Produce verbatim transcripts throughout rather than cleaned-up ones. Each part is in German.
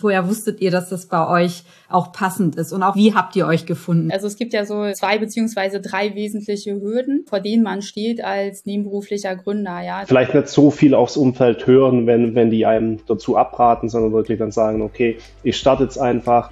Woher wusstet ihr, dass das bei euch auch passend ist? Und auch wie habt ihr euch gefunden? Also es gibt ja so zwei beziehungsweise drei wesentliche Hürden, vor denen man steht als nebenberuflicher Gründer. Ja, vielleicht nicht so viel aufs Umfeld hören, wenn, wenn die einem dazu abraten, sondern wirklich dann sagen, okay, ich starte jetzt einfach.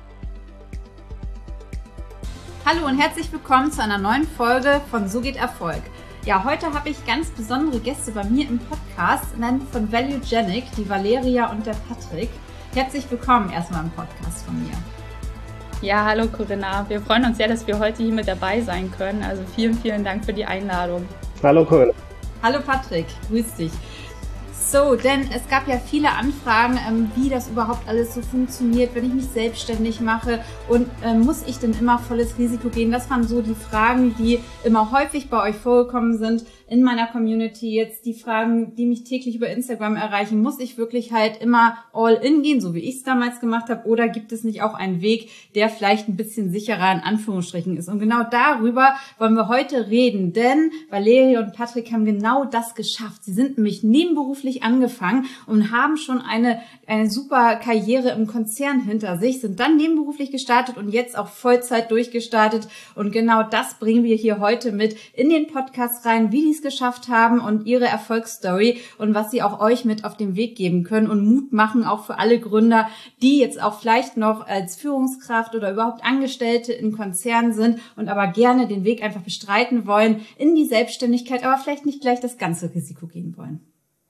Hallo und herzlich willkommen zu einer neuen Folge von So geht Erfolg. Ja, heute habe ich ganz besondere Gäste bei mir im Podcast, nämlich von ValueGenic, die Valeria und der Patrick. Herzlich willkommen erstmal im Podcast von mir. Ja, hallo Corinna. Wir freuen uns sehr, dass wir heute hier mit dabei sein können. Also vielen, vielen Dank für die Einladung. Hallo Corinna. Hallo Patrick, grüß dich. So, denn es gab ja viele Anfragen, ähm, wie das überhaupt alles so funktioniert, wenn ich mich selbstständig mache und äh, muss ich denn immer volles Risiko gehen? Das waren so die Fragen, die immer häufig bei euch vorgekommen sind in meiner Community. Jetzt die Fragen, die mich täglich über Instagram erreichen. Muss ich wirklich halt immer all in gehen, so wie ich es damals gemacht habe? Oder gibt es nicht auch einen Weg, der vielleicht ein bisschen sicherer in Anführungsstrichen ist? Und genau darüber wollen wir heute reden, denn Valeria und Patrick haben genau das geschafft. Sie sind nämlich nebenberuflich angefangen und haben schon eine eine super Karriere im Konzern hinter sich, sind dann nebenberuflich gestartet und jetzt auch Vollzeit durchgestartet. Und genau das bringen wir hier heute mit in den Podcast rein, wie die es geschafft haben und ihre Erfolgsstory und was sie auch euch mit auf den Weg geben können und Mut machen, auch für alle Gründer, die jetzt auch vielleicht noch als Führungskraft oder überhaupt Angestellte in Konzernen sind und aber gerne den Weg einfach bestreiten wollen in die Selbstständigkeit, aber vielleicht nicht gleich das ganze Risiko gehen wollen.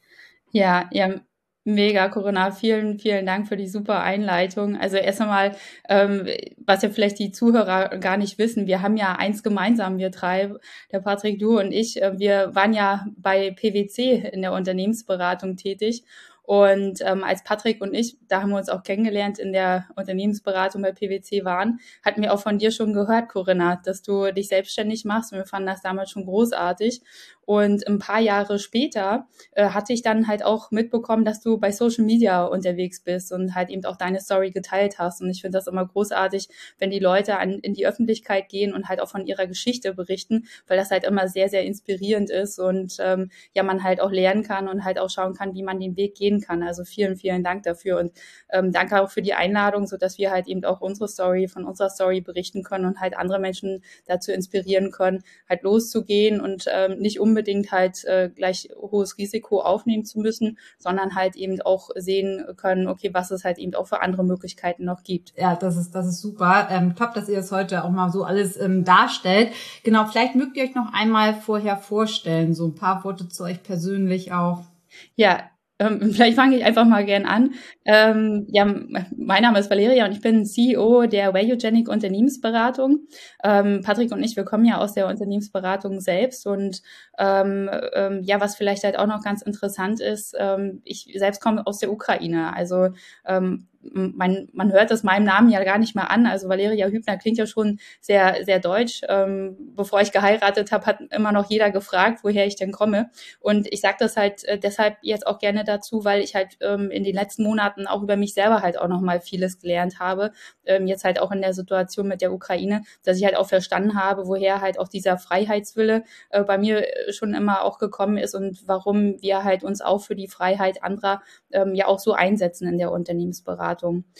Ja, ja, mega, Corinna. Vielen, vielen Dank für die super Einleitung. Also erst einmal, ähm, was ja vielleicht die Zuhörer gar nicht wissen, wir haben ja eins gemeinsam, wir drei, der Patrick, du und ich, äh, wir waren ja bei P W C in der Unternehmensberatung tätig. Und ähm, als Patrick und ich, da haben wir uns auch kennengelernt, in der Unternehmensberatung bei P W C waren, hatten wir auch von dir schon gehört, Corinna, dass du dich selbstständig machst. Und wir fanden das damals schon großartig. Und ein paar Jahre später äh, hatte ich dann halt auch mitbekommen, dass du bei Social Media unterwegs bist und halt eben auch deine Story geteilt hast. Und ich finde das immer großartig, wenn die Leute an, in die Öffentlichkeit gehen und halt auch von ihrer Geschichte berichten, weil das halt immer sehr, sehr inspirierend ist und ähm, ja, man halt auch lernen kann und halt auch schauen kann, wie man den Weg gehen kann. Also vielen, vielen Dank dafür und ähm, danke auch für die Einladung, so dass wir halt eben auch unsere Story von unserer Story berichten können und halt andere Menschen dazu inspirieren können, halt loszugehen und ähm, nicht unbedingt unbedingt halt äh, gleich hohes Risiko aufnehmen zu müssen, sondern halt eben auch sehen können, okay, was es halt eben auch für andere Möglichkeiten noch gibt. Ja, das ist das ist super. Ähm, top, dass ihr das heute auch mal so alles ähm, darstellt. Genau, vielleicht mögt ihr euch noch einmal vorher vorstellen, so ein paar Worte zu euch persönlich auch. Ja, Ähm, vielleicht fange ich einfach mal gern an. Ähm, ja, mein Name ist Valeria und ich bin C E O der ValueGenic Unternehmensberatung. Ähm, Patrick und ich, wir kommen ja aus der Unternehmensberatung selbst und ähm, ähm, ja, was vielleicht halt auch noch ganz interessant ist, ähm, ich selbst komme aus der Ukraine. Also ähm, man, man hört das meinem Namen ja gar nicht mehr an. Also Valeria Hübner klingt ja schon sehr, sehr deutsch. Ähm, bevor ich geheiratet habe, hat immer noch jeder gefragt, woher ich denn komme. Und ich sage das halt äh, deshalb jetzt auch gerne dazu, weil ich halt ähm, in den letzten Monaten auch über mich selber halt auch nochmal vieles gelernt habe. Ähm, jetzt halt auch in der Situation mit der Ukraine, dass ich halt auch verstanden habe, woher halt auch dieser Freiheitswille äh, bei mir schon immer auch gekommen ist und warum wir halt uns auch für die Freiheit anderer ähm, ja auch so einsetzen in der Unternehmensberatung.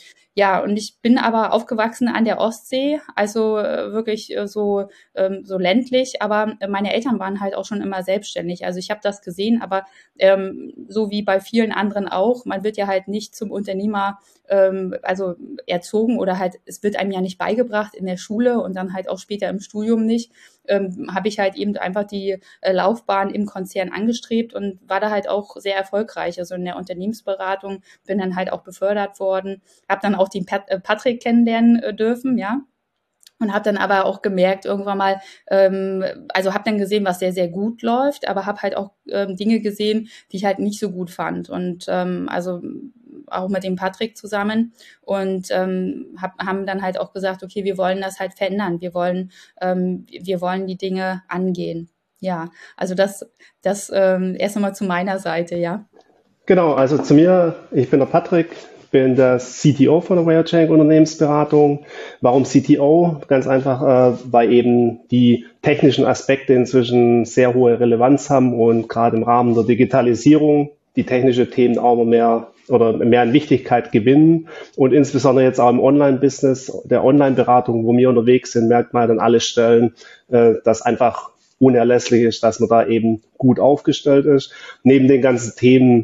Ja, und ich bin aber aufgewachsen an der Ostsee, also äh, wirklich äh, so ähm, so ländlich, aber meine Eltern waren halt auch schon immer selbstständig. Also ich habe das gesehen, aber ähm, so wie bei vielen anderen auch, man wird ja halt nicht zum Unternehmer ähm, also erzogen oder halt es wird einem ja nicht beigebracht in der Schule und dann halt auch später im Studium nicht. Ähm, habe ich halt eben einfach die äh, Laufbahn im Konzern angestrebt und war da halt auch sehr erfolgreich. Also in der Unternehmensberatung bin dann halt auch befördert worden, habe dann auch den Pat- äh, Patrick kennenlernen äh, dürfen, ja. Und habe dann aber auch gemerkt, irgendwann mal, ähm, also habe dann gesehen, was sehr, sehr gut läuft, aber habe halt auch ähm, Dinge gesehen, die ich halt nicht so gut fand. Und ähm, also auch mit dem Patrick zusammen und ähm, hab, haben dann halt auch gesagt, okay, wir wollen das halt verändern, wir wollen, ähm, wir wollen die Dinge angehen. Ja, also das, das ähm, erst einmal zu meiner Seite, ja. Genau, also zu mir, ich bin der Patrick, bin der C T O von der ValueGenic Unternehmensberatung. Warum C T O? Ganz einfach, äh, weil eben die technischen Aspekte inzwischen sehr hohe Relevanz haben und gerade im Rahmen der Digitalisierung die technische Themen auch immer mehr oder mehr an Wichtigkeit gewinnen. Und insbesondere jetzt auch im Online-Business, der Online-Beratung, wo wir unterwegs sind, merkt man an alle Stellen, äh, dass einfach unerlässlich ist, dass man da eben gut aufgestellt ist. Neben den ganzen Themen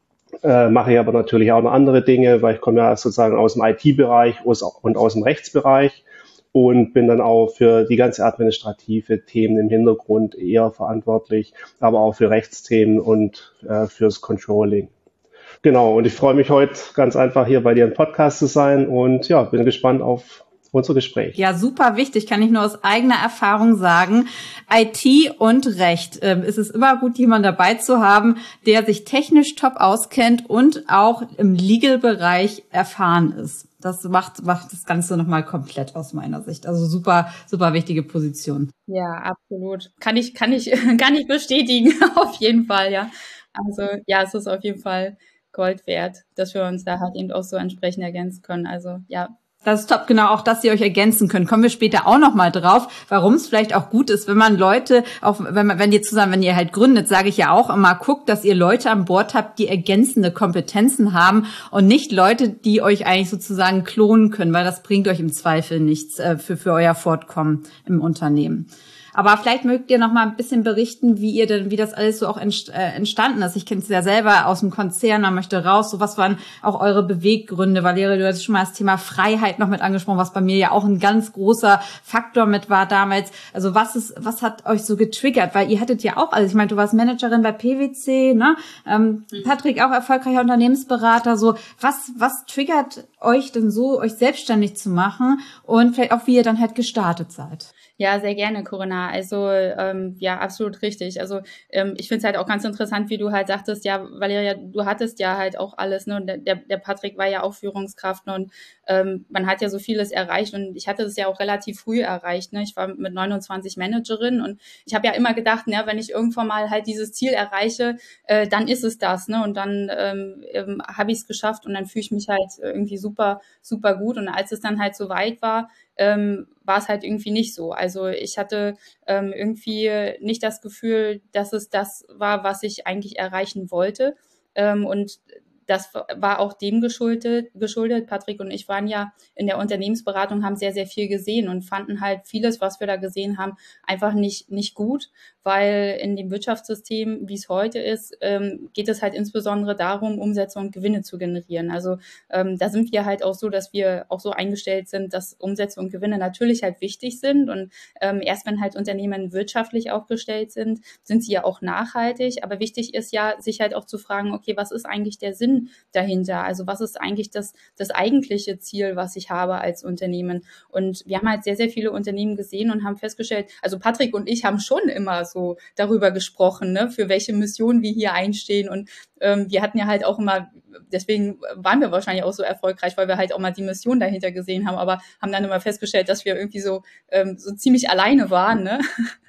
äh, mache ich aber natürlich auch noch andere Dinge, weil ich komme ja sozusagen aus dem I T-Bereich und aus dem Rechtsbereich und bin dann auch für die ganze administrative Themen im Hintergrund eher verantwortlich, aber auch für Rechtsthemen und äh, fürs Controlling. Genau, und ich freue mich heute ganz einfach hier bei dir im Podcast zu sein und ja, bin gespannt auf unser Gespräch. Ja, super wichtig, kann ich nur aus eigener Erfahrung sagen. I T und Recht. Ähm, es ist immer gut, jemanden dabei zu haben, der sich technisch top auskennt und auch im Legal-Bereich erfahren ist. Das macht, macht das Ganze nochmal komplett aus meiner Sicht. Also super, super wichtige Position. Ja, absolut. Kann ich, kann ich, kann ich bestätigen. Auf jeden Fall, ja. Also, ja, es ist auf jeden Fall Gold wert, dass wir uns da halt eben auch so entsprechend ergänzen können. Also, ja. Das ist top, genau, auch dass ihr euch ergänzen könnt. Kommen wir später auch nochmal drauf, warum es vielleicht auch gut ist, wenn man Leute, auch wenn man, wenn ihr zusammen, wenn ihr halt gründet, sage ich ja auch immer, guckt, dass ihr Leute an Bord habt, die ergänzende Kompetenzen haben und nicht Leute, die euch eigentlich sozusagen klonen können, weil das bringt euch im Zweifel nichts äh, für, für euer Fortkommen im Unternehmen. Aber vielleicht mögt ihr noch mal ein bisschen berichten, wie ihr denn, wie das alles so auch entstanden ist. Ich kenne es ja selber aus dem Konzern, man möchte raus. So, was waren auch eure Beweggründe? Valeria, du hast schon mal das Thema Freiheit noch mit angesprochen, was bei mir ja auch ein ganz großer Faktor mit war damals. Also was ist, was hat euch so getriggert? Weil ihr hattet ja auch alles. Ich meine, du warst Managerin bei P W C, ne? Ähm, mhm. Patrick auch erfolgreicher Unternehmensberater. So, was, was triggert euch denn so, euch selbstständig zu machen und vielleicht auch, wie ihr dann halt gestartet seid? Ja, sehr gerne, Corinna. Also ähm, ja, absolut richtig. Also ähm, ich finde es halt auch ganz interessant, wie du halt sagtest, ja, Valeria, du hattest ja halt auch alles, ne? Und der, der Patrick war ja auch Führungskraft, ne? Und ähm, man hat ja so vieles erreicht und ich hatte das ja auch relativ früh erreicht, ne? Ich war mit neunundzwanzig Managerin und ich habe ja immer gedacht, ne, wenn ich irgendwann mal halt dieses Ziel erreiche, äh, dann ist es das, ne? Und dann ähm, ähm, habe ich es geschafft und dann fühle ich mich halt irgendwie super, super gut. Und als es dann halt so weit war, ähm, war es halt irgendwie nicht so. Also ich hatte ähm, irgendwie nicht das Gefühl, dass es das war, was ich eigentlich erreichen wollte. Ähm, und das war auch dem geschuldet, geschuldet. Patrick und ich waren ja in der Unternehmensberatung, haben sehr, sehr viel gesehen und fanden halt vieles, was wir da gesehen haben, einfach nicht, nicht gut, weil in dem Wirtschaftssystem, wie es heute ist, ähm, geht es halt insbesondere darum, Umsätze und Gewinne zu generieren. Also ähm, da sind wir halt auch so, dass wir auch so eingestellt sind, dass Umsätze und Gewinne natürlich halt wichtig sind und ähm, erst wenn halt Unternehmen wirtschaftlich aufgestellt sind, sind sie ja auch nachhaltig, aber wichtig ist ja, sich halt auch zu fragen, okay, was ist eigentlich der Sinn dahinter? Also was ist eigentlich das, das eigentliche Ziel, was ich habe als Unternehmen? Und wir haben halt sehr, sehr viele Unternehmen gesehen und haben festgestellt, also Patrick und ich haben schon immer so darüber gesprochen, ne, für welche Mission wir hier einstehen. Und ähm, wir hatten ja halt auch immer, deswegen waren wir wahrscheinlich auch so erfolgreich, weil wir halt auch mal die Mission dahinter gesehen haben, aber haben dann immer festgestellt, dass wir irgendwie so, ähm, so ziemlich alleine waren, ne?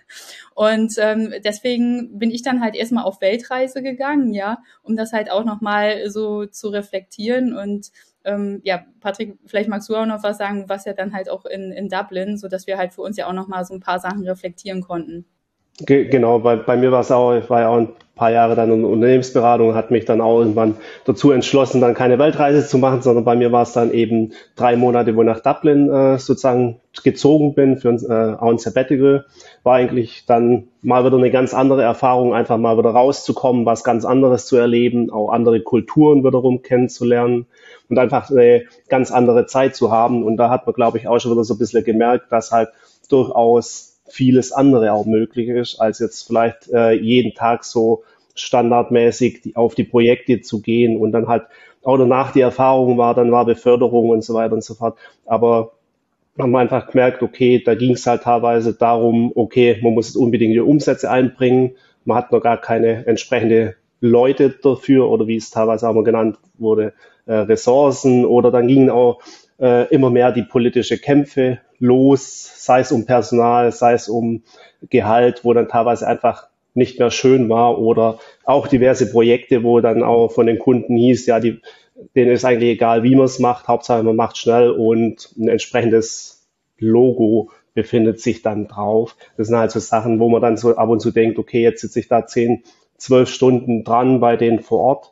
Und ähm, deswegen bin ich dann halt erstmal auf Weltreise gegangen, ja, um das halt auch nochmal so zu reflektieren. Und ähm, ja, Patrick, vielleicht magst du auch noch was sagen, was ja dann halt auch in, in Dublin, so dass wir halt für uns ja auch nochmal so ein paar Sachen reflektieren konnten. Ge- Genau, bei, bei mir war es auch, ich war ja auch ein paar Jahre dann in der Unternehmensberatung, hat mich dann auch irgendwann dazu entschlossen, dann keine Weltreise zu machen, sondern bei mir war es dann eben drei Monate, wo ich nach Dublin äh, sozusagen gezogen bin für ein, äh, auch ein Sabbatical. War eigentlich dann mal wieder eine ganz andere Erfahrung, einfach mal wieder rauszukommen, was ganz anderes zu erleben, auch andere Kulturen wiederum kennenzulernen und einfach eine ganz andere Zeit zu haben. Und da hat man, glaube ich, auch schon wieder so ein bisschen gemerkt, dass halt durchaus vieles andere auch möglich ist, als jetzt vielleicht äh, jeden Tag so standardmäßig die, auf die Projekte zu gehen und dann halt auch danach die Erfahrung war, dann war Beförderung und so weiter und so fort. Aber haben wir einfach gemerkt, okay, da ging es halt teilweise darum, okay, man muss unbedingt die Umsätze einbringen, man hat noch gar keine entsprechende Leute dafür oder wie es teilweise auch mal genannt wurde, äh, Ressourcen oder dann gingen auch äh, immer mehr die politische Kämpfe los, sei es um Personal, sei es um Gehalt, wo dann teilweise einfach nicht mehr schön war oder auch diverse Projekte, wo dann auch von den Kunden hieß, ja, die, denen ist eigentlich egal, wie man es macht, Hauptsache man macht schnell und ein entsprechendes Logo befindet sich dann drauf. Das sind halt so Sachen, wo man dann so ab und zu denkt, okay, jetzt sitze ich da zehn zwölf Stunden dran bei denen vor Ort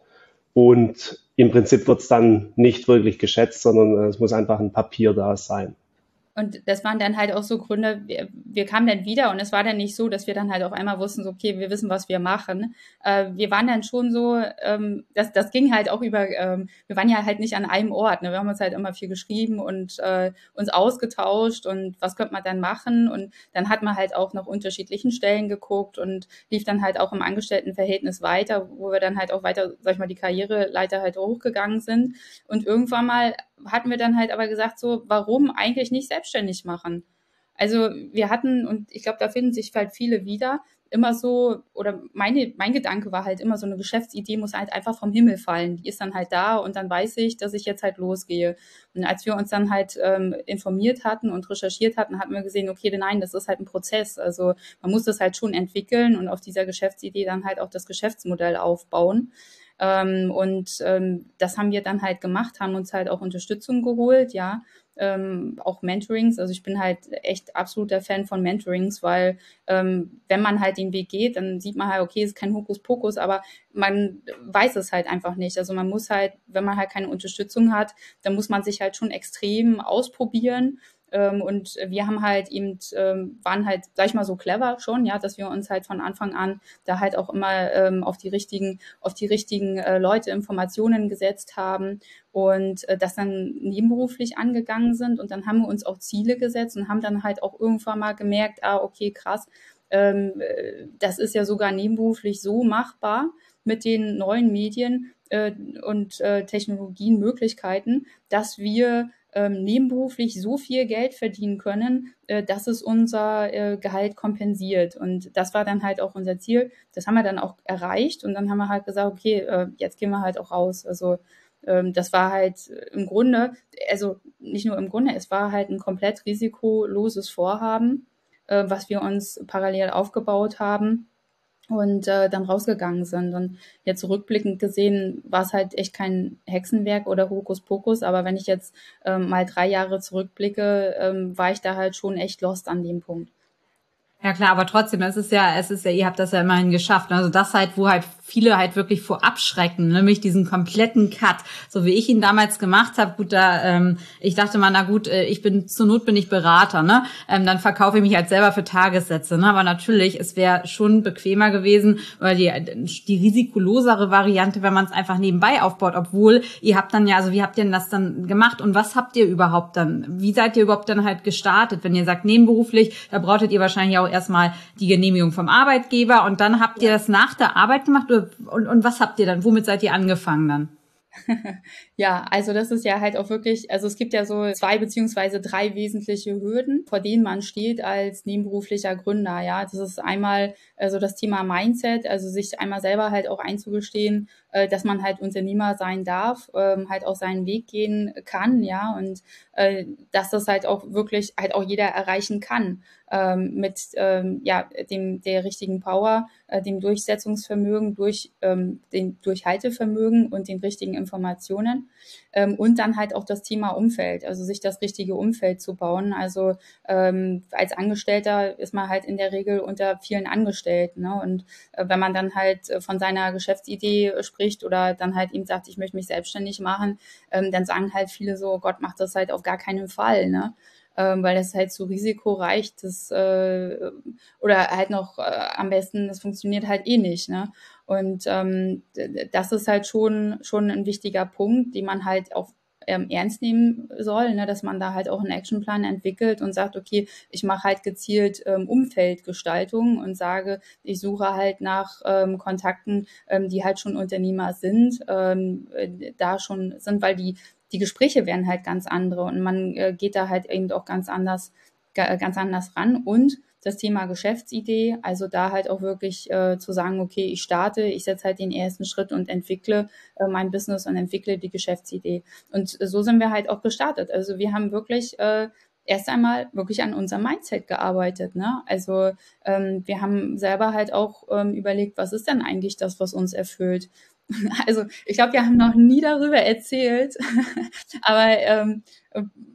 und im Prinzip wird es dann nicht wirklich geschätzt, sondern es muss einfach ein Papier da sein. Und das waren dann halt auch so Gründe, wir, wir kamen dann wieder und es war dann nicht so, dass wir dann halt auf einmal wussten, so, okay, wir wissen, was wir machen. Äh, wir waren dann schon so, ähm, das, das ging halt auch über, ähm, wir waren ja halt nicht an einem Ort, ne? Wir haben uns halt immer viel geschrieben und äh, uns ausgetauscht und was könnte man dann machen, und dann hat man halt auch nach unterschiedlichen Stellen geguckt und lief dann halt auch im Angestelltenverhältnis weiter, wo wir dann halt auch weiter, sag ich mal, die Karriereleiter halt hochgegangen sind, und irgendwann mal hatten wir dann halt aber gesagt, so, warum eigentlich nicht selbstständig machen? Also wir hatten, und ich glaube, da finden sich halt viele wieder, immer so, oder meine, mein Gedanke war halt immer, so eine Geschäftsidee muss halt einfach vom Himmel fallen. Die ist dann halt da und dann weiß ich, dass ich jetzt halt losgehe. Und als wir uns dann halt ähm, informiert hatten und recherchiert hatten, hatten wir gesehen, okay, nein, das ist halt ein Prozess. Also man muss das halt schon entwickeln und auf dieser Geschäftsidee dann halt auch das Geschäftsmodell aufbauen. Ähm, und ähm, das haben wir dann halt gemacht, haben uns halt auch Unterstützung geholt, ja, ähm, auch Mentorings. Also ich bin halt echt absoluter Fan von Mentorings, weil ähm, wenn man halt den Weg geht, dann sieht man halt, okay, es ist kein Hokuspokus, aber man weiß es halt einfach nicht. Also man muss halt, wenn man halt keine Unterstützung hat, dann muss man sich halt schon extrem ausprobieren. Ähm, und wir haben halt eben, ähm, waren halt, sag ich mal, so clever schon, ja, dass wir uns halt von Anfang an da halt auch immer ähm, auf die richtigen, auf die richtigen äh, Leute Informationen gesetzt haben und äh, das dann nebenberuflich angegangen sind. Und dann haben wir uns auch Ziele gesetzt und haben dann halt auch irgendwann mal gemerkt, ah, okay, krass, ähm, das ist ja sogar nebenberuflich so machbar mit den neuen Medien äh, und äh, Technologien, Möglichkeiten, dass wir ähm, nebenberuflich so viel Geld verdienen können, äh, dass es unser äh, Gehalt kompensiert. Und das war dann halt auch unser Ziel. Das haben wir dann auch erreicht und dann haben wir halt gesagt, okay, äh, jetzt gehen wir halt auch raus. Also ähm, das war halt im Grunde, also nicht nur im Grunde, es war halt ein komplett risikoloses Vorhaben, äh, was wir uns parallel aufgebaut haben und äh, dann rausgegangen sind. Und jetzt rückblickend gesehen war es halt echt kein Hexenwerk oder Hokuspokus, aber wenn ich jetzt ähm, mal drei Jahre zurückblicke, ähm, war ich da halt schon echt lost an dem Punkt. Ja klar, aber trotzdem, es ist ja, es ist ja, ihr habt das ja immerhin geschafft. Also das halt, wo halt viele halt wirklich vor abschrecken, nämlich diesen kompletten Cut, so wie ich ihn damals gemacht habe. Gut, da ähm, ich dachte mal, na gut, äh, ich bin zur Not bin ich Berater, ne? Ähm, dann verkaufe ich mich halt selber für Tagessätze, ne? Aber natürlich, es wäre schon bequemer gewesen oder die die risikolosere Variante, wenn man es einfach nebenbei aufbaut. Obwohl ihr habt dann ja, also wie habt ihr denn das dann gemacht und was habt ihr überhaupt dann? Wie seid ihr überhaupt dann halt gestartet? Wenn ihr sagt nebenberuflich, da brauchtet ihr wahrscheinlich auch erstmal die Genehmigung vom Arbeitgeber und dann habt ihr das nach der Arbeit gemacht und, und was habt ihr dann? Womit seid ihr angefangen dann? Ja, also das ist ja halt auch wirklich, also es gibt ja so zwei beziehungsweise drei wesentliche Hürden, vor denen man steht als nebenberuflicher Gründer. Ja, das ist einmal also das Thema Mindset, also sich einmal selber halt auch einzugestehen, äh, dass man halt Unternehmer sein darf, ähm, halt auch seinen Weg gehen kann, ja, und äh, dass das halt auch wirklich halt auch jeder erreichen kann ähm, mit ähm, ja dem der richtigen Power, äh, dem Durchsetzungsvermögen, durch ähm, den Durchhaltevermögen und den richtigen Informationen. Ähm, und dann halt auch das Thema Umfeld, also sich das richtige Umfeld zu bauen. Also ähm, als Angestellter ist man halt in der Regel unter vielen Angestellten. Ne? Und äh, wenn man dann halt äh, von seiner Geschäftsidee spricht oder dann halt ihm sagt, ich möchte mich selbstständig machen, ähm, dann sagen halt viele so, oh Gott, macht das halt auf gar keinen Fall. Ne? Ähm, weil das halt so risikoreich, das äh, oder halt noch äh, am besten, das funktioniert halt eh nicht, ne? Und ähm, das ist halt schon schon ein wichtiger Punkt, den man halt auch ähm, ernst nehmen soll, ne? Dass man da halt auch einen Actionplan entwickelt und sagt, okay, ich mache halt gezielt ähm, Umfeldgestaltung und sage, ich suche halt nach ähm, Kontakten, ähm, die halt schon Unternehmer sind, ähm, äh, da schon sind, weil die die Gespräche werden halt ganz andere und man äh, geht da halt eben auch ganz anders, ganz anders ran. Und das Thema Geschäftsidee, also da halt auch wirklich äh, zu sagen, okay, ich starte, ich setze halt den ersten Schritt und entwickle äh, mein Business und entwickle die Geschäftsidee. Und so sind wir halt auch gestartet. Also wir haben wirklich äh, erst einmal wirklich an unserem Mindset gearbeitet. Ne? Also ähm, wir haben selber halt auch ähm, überlegt, was ist denn eigentlich das, was uns erfüllt? Also ich glaube, wir haben noch nie darüber erzählt, aber ähm,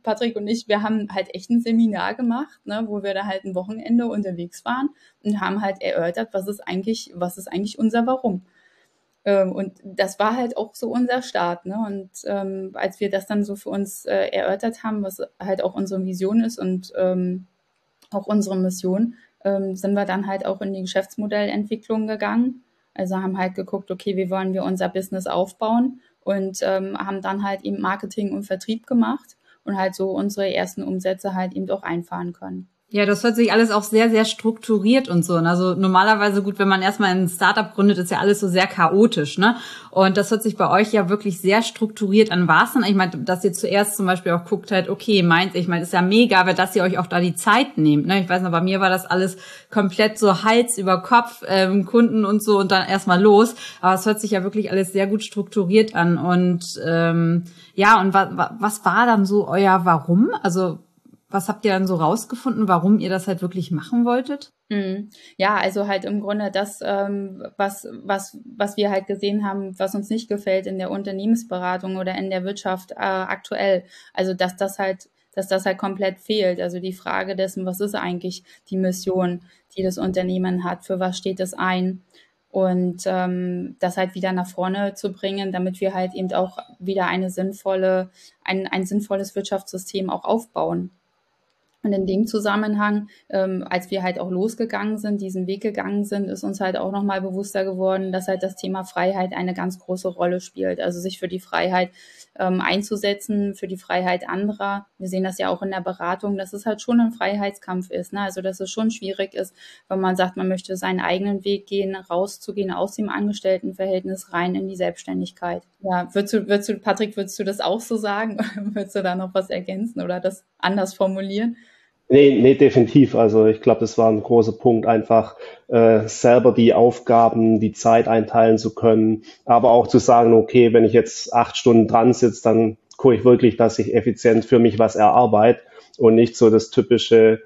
Patrick und ich, wir haben halt echt ein Seminar gemacht, ne, wo wir da halt ein Wochenende unterwegs waren und haben halt erörtert, was ist eigentlich, was ist eigentlich unser Warum. Ähm, und das war halt auch so unser Start, ne? Und ähm, als wir das dann so für uns äh, erörtert haben, was halt auch unsere Vision ist und ähm, auch unsere Mission, ähm, sind wir dann halt auch in die Geschäftsmodellentwicklung gegangen. Also haben halt geguckt, okay, wie wollen wir unser Business aufbauen und ähm, haben dann halt eben Marketing und Vertrieb gemacht und halt so unsere ersten Umsätze halt eben auch einfahren können. Ja, das hört sich alles auch sehr, sehr strukturiert und so. Also normalerweise, gut, wenn man erstmal ein Startup gründet, ist ja alles so sehr chaotisch, ne? Und das hört sich bei euch ja wirklich sehr strukturiert an. War es dann, ich meine, dass ihr zuerst zum Beispiel auch guckt halt, okay, meint, ich meine, ist ja mega, dass ihr euch auch da die Zeit nehmt, ne? Ich weiß noch, bei mir war das alles komplett so Hals über Kopf, ähm, Kunden und so und dann erstmal los. Aber es hört sich ja wirklich alles sehr gut strukturiert an. Und ähm, ja, und wa- was war dann so euer Warum? Also was habt ihr dann so rausgefunden, warum ihr das halt wirklich machen wolltet? Mhm. Ja, also halt im Grunde das, ähm, was, was, was wir halt gesehen haben, was uns nicht gefällt in der Unternehmensberatung oder in der Wirtschaft äh, aktuell. Also dass das halt, dass das halt komplett fehlt. Also die Frage dessen, was ist eigentlich die Mission, die das Unternehmen hat, für was steht es ein? Und ähm, das halt wieder nach vorne zu bringen, damit wir halt eben auch wieder eine sinnvolle, ein, ein sinnvolles Wirtschaftssystem auch aufbauen. Und in dem Zusammenhang, ähm, als wir halt auch losgegangen sind, diesen Weg gegangen sind, ist uns halt auch nochmal bewusster geworden, dass halt das Thema Freiheit eine ganz große Rolle spielt. Also sich für die Freiheit ähm, einzusetzen, für die Freiheit anderer. Wir sehen das ja auch in der Beratung, dass es halt schon ein Freiheitskampf ist, ne? Also dass es schon schwierig ist, wenn man sagt, man möchte seinen eigenen Weg gehen, rauszugehen aus dem Angestelltenverhältnis rein in die Selbstständigkeit. Ja, würdest du, würdest du, Patrick, würdest du das auch so sagen? Würdest du da noch was ergänzen oder das anders formulieren? Nee, nee, definitiv. Also ich glaube, das war ein großer Punkt, einfach äh, selber die Aufgaben, die Zeit einteilen zu können, aber auch zu sagen, okay, wenn ich jetzt acht Stunden dran sitze, dann gucke ich wirklich, dass ich effizient für mich was erarbeite und nicht so das typische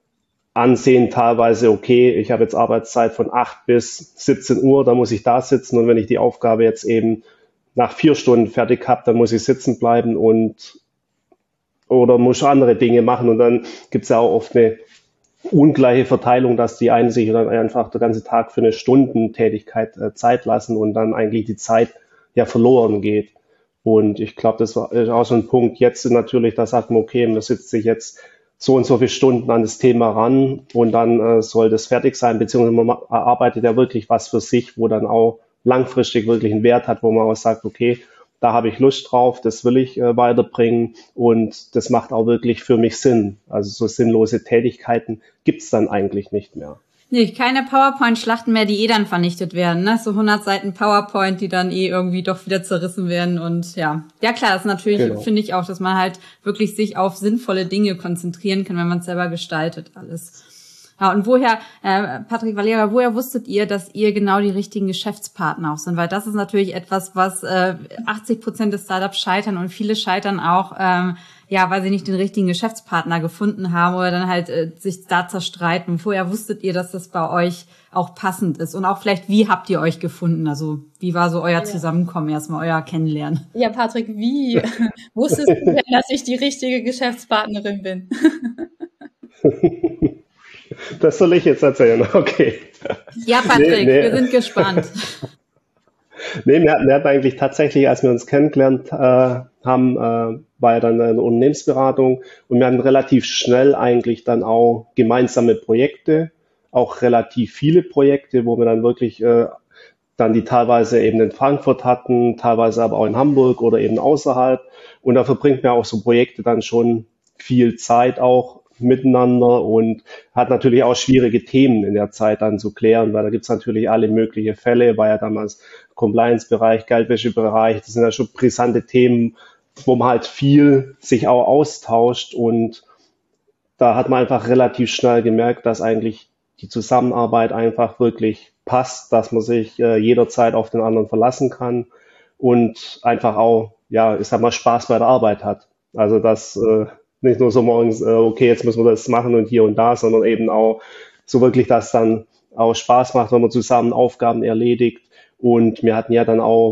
Ansehen teilweise, okay, ich habe jetzt Arbeitszeit von acht bis siebzehn Uhr, da muss ich da sitzen und wenn ich die Aufgabe jetzt eben nach vier Stunden fertig habe, dann muss ich sitzen bleiben und oder muss andere Dinge machen und dann gibt es ja auch oft eine ungleiche Verteilung, dass die einen sich dann einfach den ganzen Tag für eine Stundentätigkeit äh, Zeit lassen und dann eigentlich die Zeit ja verloren geht. Und ich glaube, das war ist auch so ein Punkt. Jetzt natürlich, da sagt man, okay, man sitzt sich jetzt so und so viele Stunden an das Thema ran und dann äh, soll das fertig sein, beziehungsweise man erarbeitet ja wirklich was für sich, wo dann auch langfristig wirklich einen Wert hat, wo man auch sagt, okay, da habe ich Lust drauf, das will ich äh, weiterbringen und das macht auch wirklich für mich Sinn. Also so sinnlose Tätigkeiten gibt's dann eigentlich nicht mehr. Nee, keine PowerPoint-Schlachten mehr, die eh dann vernichtet werden, ne? So hundert Seiten PowerPoint, die dann eh irgendwie doch wieder zerrissen werden und ja. Ja klar, das ist natürlich, genau. Finde ich auch, dass man halt wirklich sich auf sinnvolle Dinge konzentrieren kann, wenn man es selber gestaltet alles. Ja, und woher, äh, Patrick, Valeria, woher wusstet ihr, dass ihr genau die richtigen Geschäftspartner auch sind? Weil das ist natürlich etwas, was äh, achtzig Prozent des Startups scheitern und viele scheitern auch, ähm, ja, weil sie nicht den richtigen Geschäftspartner gefunden haben oder dann halt äh, sich da zerstreiten. Woher wusstet ihr, dass das bei euch auch passend ist? Und auch vielleicht, wie habt ihr euch gefunden? Also wie war so euer ja. Zusammenkommen, erstmal euer Kennenlernen? Ja, Patrick, wie wusstest du denn, dass ich die richtige Geschäftspartnerin bin? Das soll ich jetzt erzählen, okay. Ja, Patrick, nee, nee. Wir sind gespannt. Nee, wir hatten, wir hatten eigentlich tatsächlich, als wir uns kennengelernt äh, haben, äh, war ja dann eine Unternehmensberatung und wir hatten relativ schnell eigentlich dann auch gemeinsame Projekte, auch relativ viele Projekte, wo wir dann wirklich äh, dann die teilweise eben in Frankfurt hatten, teilweise aber auch in Hamburg oder eben außerhalb. Und da verbringt man auch so Projekte dann schon viel Zeit auch miteinander und hat natürlich auch schwierige Themen in der Zeit dann zu klären, weil da gibt's natürlich alle möglichen Fälle, war ja damals Compliance-Bereich, Geldwäsche-Bereich, das sind ja schon brisante Themen, wo man halt viel sich auch austauscht und da hat man einfach relativ schnell gemerkt, dass eigentlich die Zusammenarbeit einfach wirklich passt, dass man sich äh, jederzeit auf den anderen verlassen kann und einfach auch, ja, ich sag mal, Spaß bei der Arbeit hat. Also das äh, nicht nur so morgens, äh, okay, jetzt müssen wir das machen und hier und da, sondern eben auch so wirklich, dass dann auch Spaß macht, wenn man zusammen Aufgaben erledigt. Und wir hatten ja dann auch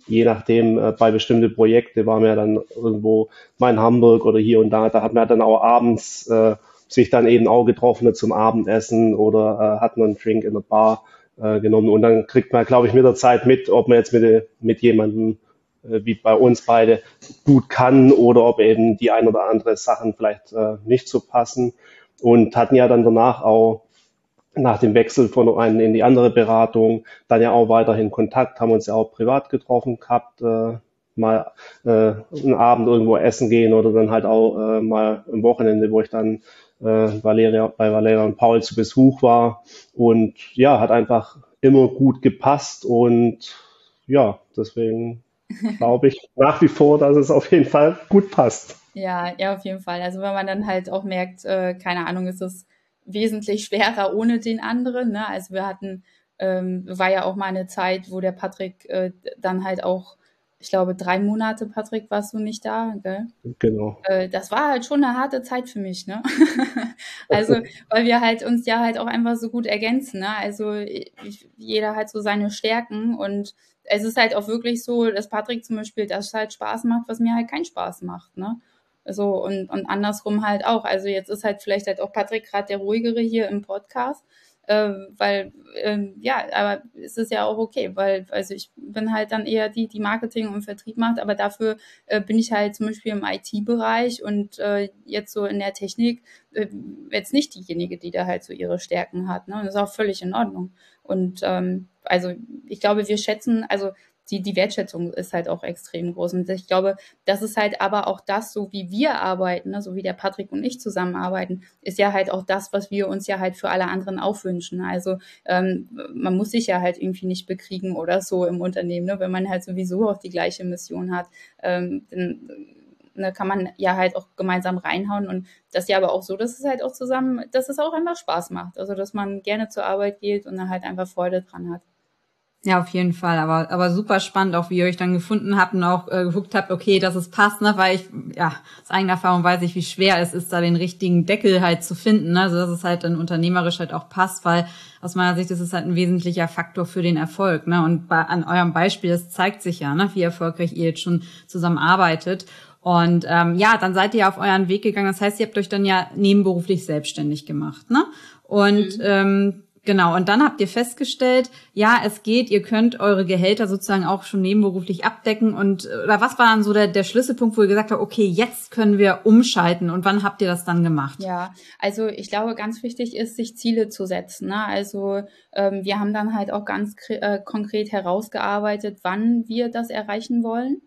je nachdem, äh, bei bestimmten Projekten waren wir dann irgendwo mal in Hamburg oder hier und da, da hat man dann auch abends äh, sich dann eben auch getroffen zum Abendessen oder äh, hat man einen Drink in der Bar äh, genommen und dann kriegt man, glaube ich, mit der Zeit mit, ob man jetzt mit, mit jemandem äh, wie bei uns beide gut kann oder ob eben die ein oder andere Sachen vielleicht äh, nicht so passen und hatten ja dann danach auch nach dem Wechsel von einer in die andere Beratung dann ja auch weiterhin Kontakt, haben uns ja auch privat getroffen gehabt, äh, mal äh, einen Abend irgendwo essen gehen oder dann halt auch äh, mal am Wochenende, wo ich dann äh, Valeria, bei Valeria und Paul zu Besuch war und ja, hat einfach immer gut gepasst und ja, deswegen glaube ich nach wie vor, dass es auf jeden Fall gut passt. Ja, ja, auf jeden Fall. Also wenn man dann halt auch merkt, äh, keine Ahnung, ist es wesentlich schwerer ohne den anderen, ne? Also wir hatten, ähm, war ja auch mal eine Zeit, wo der Patrick äh, dann halt auch, ich glaube, drei Monate, Patrick, warst du nicht da, gell? Genau. Äh, das war halt schon eine harte Zeit für mich, ne? Also, weil wir halt uns ja halt auch einfach so gut ergänzen, ne? Also ich, jeder hat so seine Stärken und es ist halt auch wirklich so, dass Patrick zum Beispiel das halt Spaß macht, was mir halt keinen Spaß macht, ne? So, und, und andersrum halt auch. Also jetzt ist halt vielleicht halt auch Patrick gerade der Ruhigere hier im Podcast, äh, weil, äh, ja, aber es ist ja auch okay, weil, also ich bin halt dann eher die, die Marketing und Vertrieb macht, aber dafür äh, bin ich halt zum Beispiel im I T-Bereich und äh, jetzt so in der Technik äh, jetzt nicht diejenige, die da halt so ihre Stärken hat, ne? Und das ist auch völlig in Ordnung. Und ähm, also ich glaube, wir schätzen, also die, die Wertschätzung ist halt auch extrem groß. Und ich glaube, das ist halt aber auch das, so wie wir arbeiten, ne, so wie der Patrick und ich zusammenarbeiten, ist ja halt auch das, was wir uns ja halt für alle anderen auch wünschen. Also ähm, man muss sich ja halt irgendwie nicht bekriegen oder so im Unternehmen, ne, wenn man halt sowieso auch die gleiche Mission hat. Ähm, dann ne, kann man ja halt auch gemeinsam reinhauen. Und das ist ja aber auch so, dass es halt auch zusammen, dass es auch einfach Spaß macht. Also dass man gerne zur Arbeit geht und dann halt einfach Freude dran hat. Ja, auf jeden Fall, aber aber super spannend, auch wie ihr euch dann gefunden habt und auch äh, geguckt habt, okay, dass es passt, ne, weil ich, ja, aus eigener Erfahrung weiß ich, wie schwer es ist, da den richtigen Deckel halt zu finden, ne, also dass es halt dann unternehmerisch halt auch passt, weil aus meiner Sicht ist es halt ein wesentlicher Faktor für den Erfolg, ne, und bei, an eurem Beispiel, das zeigt sich ja, ne, wie erfolgreich ihr jetzt schon zusammenarbeitet. Und ähm, ja, dann seid ihr auf euren Weg gegangen, das heißt, ihr habt euch dann ja nebenberuflich selbstständig gemacht, ne, und mhm. ähm, genau, und dann habt ihr festgestellt, ja, es geht, ihr könnt eure Gehälter sozusagen auch schon nebenberuflich abdecken und oder was war dann so der, der Schlüsselpunkt, wo ihr gesagt habt, okay, jetzt können wir umschalten und wann habt ihr das dann gemacht? Ja, also ich glaube, ganz wichtig ist, sich Ziele zu setzen, ne? Also ähm, wir haben dann halt auch ganz äh, konkret herausgearbeitet, wann wir das erreichen wollen.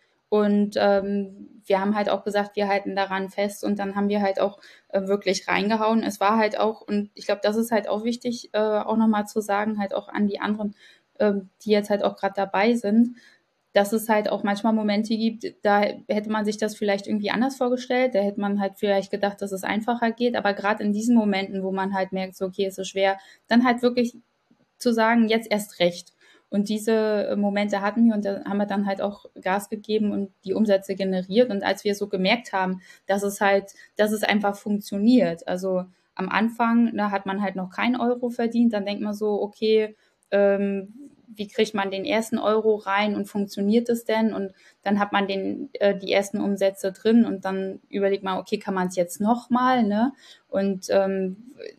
Und ähm, wir haben halt auch gesagt, wir halten daran fest und dann haben wir halt auch äh, wirklich reingehauen. Es war halt auch, und ich glaube, das ist halt auch wichtig, äh, auch nochmal zu sagen, halt auch an die anderen, äh, die jetzt halt auch gerade dabei sind, dass es halt auch manchmal Momente gibt, da hätte man sich das vielleicht irgendwie anders vorgestellt, da hätte man halt vielleicht gedacht, dass es einfacher geht, aber gerade in diesen Momenten, wo man halt merkt, so okay, es ist schwer, dann halt wirklich zu sagen, jetzt erst recht. Und diese Momente hatten wir und da haben wir dann halt auch Gas gegeben und die Umsätze generiert. Und als wir so gemerkt haben, dass es halt, dass es einfach funktioniert. Also am Anfang, da hat man halt noch keinen Euro verdient. Dann denkt man so, okay, ähm, wie kriegt man den ersten Euro rein und funktioniert es denn? Und dann hat man den, äh, die ersten Umsätze drin und dann überlegt man, okay, kann man es jetzt nochmal, ne? Und ähm,